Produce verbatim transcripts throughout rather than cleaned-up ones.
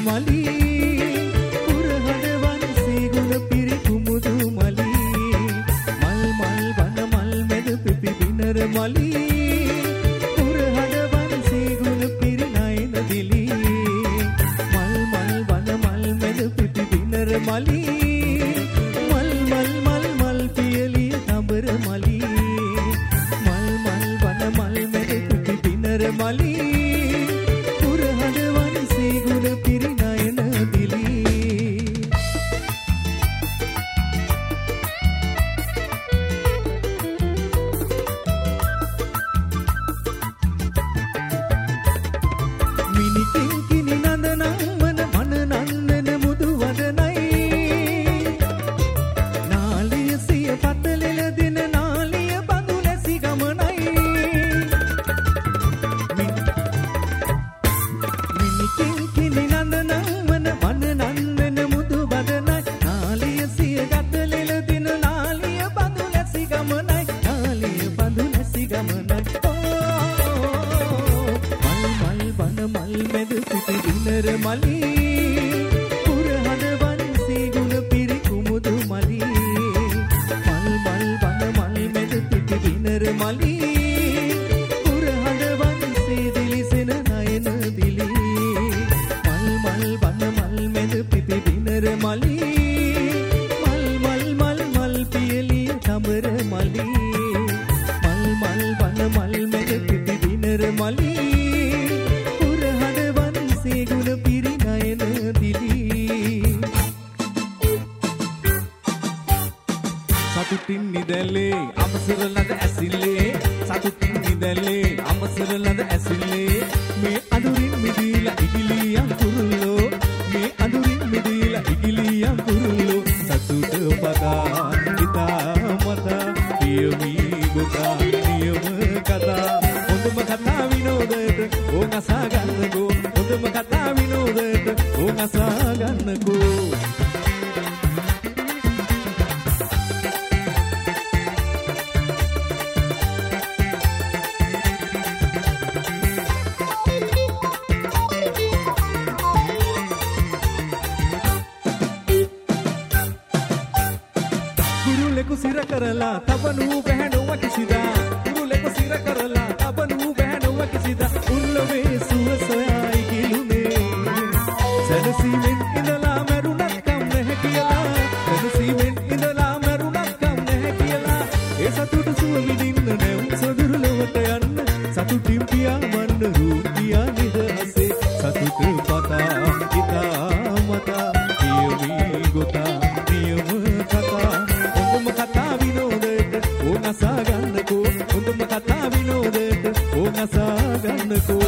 මලි පුරහඬවන් සීගුණ පිරි කුමුදු මලි මල් මල් වන මල් මැද පිපි බිනර මලි පුරහඬවන් සීගුණ පිරි නයන දිලි මල් මල් වන මල් මැද පිපි බිනර මලි මල් මල් මල් මල් පියලිය තඹර මලි මල් මල් වන මල් මැද පිපි බිනර මලි පුරහඬවන් සීගුණ පිරි නයන දිලි මිනිකින් කිනි නන්ද නම්මන මන නන්දන මුදු වදනයි නාලිය සිය පතලෙල දින නාලිය බඳු ලැසි ගමනයි මිනිකින් කිනි නන්ද නම්මන මන නන්දන මුදු වදනයි නාලිය සිය ගතලෙල දින නාලිය බඳු ලැසි ගමනයි නාලිය බඳු ලැසි ගමනයි මල් වන මල් මැද පිපි බිනර මලි පුරහඬවන් සීගුණ පිරි කුමුදු මලි මල් මල් වන මල් මැද පිපි බිනර මලි පුරහඬවන් සීදිලිසෙන නයන දිලි මල් මල් වන මල් මැද පිපි බිනර මලි මල් මල් මල් මල් පියලිය තඹර මලි මල් මල් වන මල් මැද පිපි බිනර මලි සීගුණ පිරි නයන දිලි සතුටින් නිදැල්ලේ අමසර ලද ඇසිල්ලේ සතුටින් නිදැල්ලේ අමසර ලද ඇසිල්ලේ මේ අඳුරින් මිදීලා ඉගිලියම් කුරුල්ලෝ මේ අඳුරින් මිදීලා ඉගිලියම් කුරුල්ලෝ සතුට පදා හිතා මතා පියමි ගොතා නියම කතා හොඳම කතා විනෝදයට ඕන අසා ගන්නකෝ හොඳම කතා විනෝදයට ඕන අසා ගන්නකෝ කුරුලෙකු සිර කරලා තබනු බැහැනුව කිසිදා කුරුලෙකු සිර කරලා තබනු බැහැනුව කිසිදා උල්ලවේ සුව සොයා ඉගිලුනේ සැනසීමෙන් ඉඳලා මරුණක් කම් නැහැ කියලා සැනසීමෙන් ඉඳලා මරුණක් කම් නැහැ කියලා ඒ සතුට සුව විඳින්න නැව් සොදුරු ලොවට යන්න සතුටින් පියාඹන්න රූපියා නිදහසේ සතුට පතා හිතා මතා පියමි ගොතා නියම කතා හොඳම කතා විනෝදයට ඕන අසා ගන්නකෝ හොඳම කතා විනෝදයට ඕන අසා ගන්නකෝ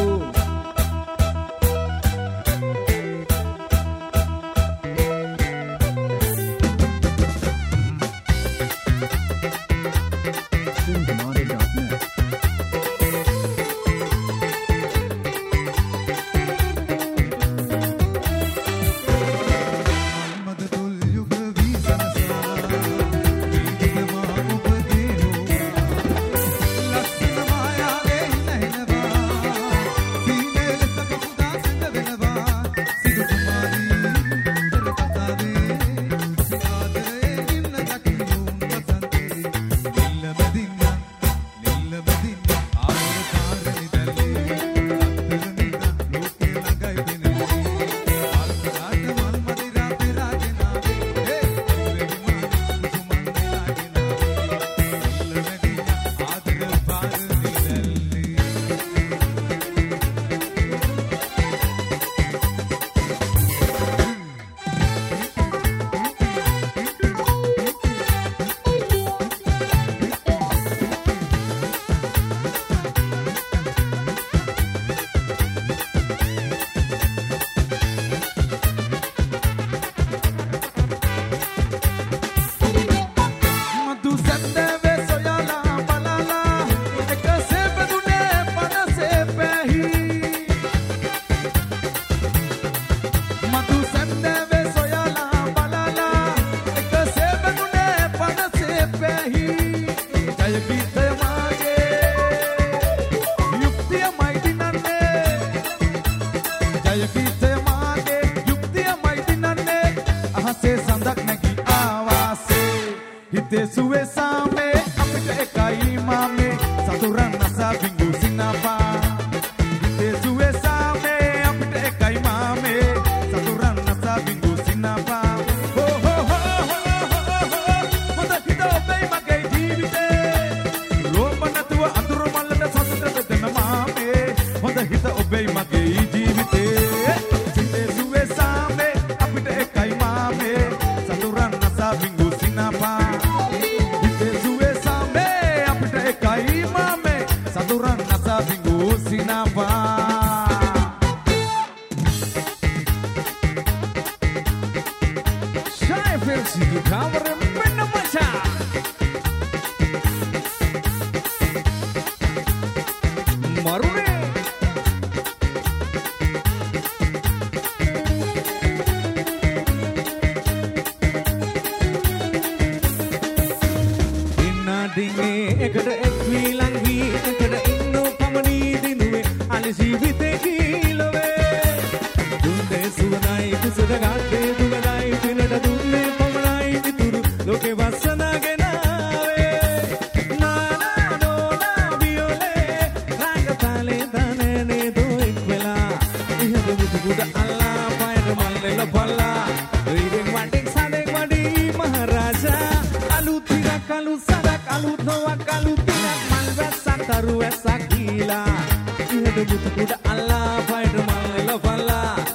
See හිතේ සුවේ සාමේ අපිට එකයි මාමේ සතුරන් නසා බිඟු සිනපා හිතේ සුවේ සාමේ අපිට එකයි මාමේ සතුරන් නසා බිඟු සිනපා හෝ හෝ හෝ හෝ හොඳ හිත ඔබේ මගේ ජීවිතේ රෝම නැතුව අඳුර මල්ලට සතුට බෙදෙන මාමේ හොඳ හිත ඔබේ මගේ ජීවිතේ හිතේ සුවේ සාමේ අපිට එකයි මාමේ සතුරන් නසා බිඟු සිනපා හිතේ සුවේ සාමේ අපිට එකයි මාමේ සතුරන් නසා බිඟු සිනපා Situ kawaran bener macam Marune Inna dinge ekada ekwi langhi ekada inno pamani dinuwe alisi vite kilowe Dunde suvanai kusada gatte dugadai pinada dunne Loke vasana genawe na na no na viole ragatale danene do ekvela ihade mutu buda alla paira mallela palla reading wanding sadek wadi maharaja alutira kalu sadak alut nowa kalu tinak malvesan taru esak gila ihade mutu buda alla paira mallela palla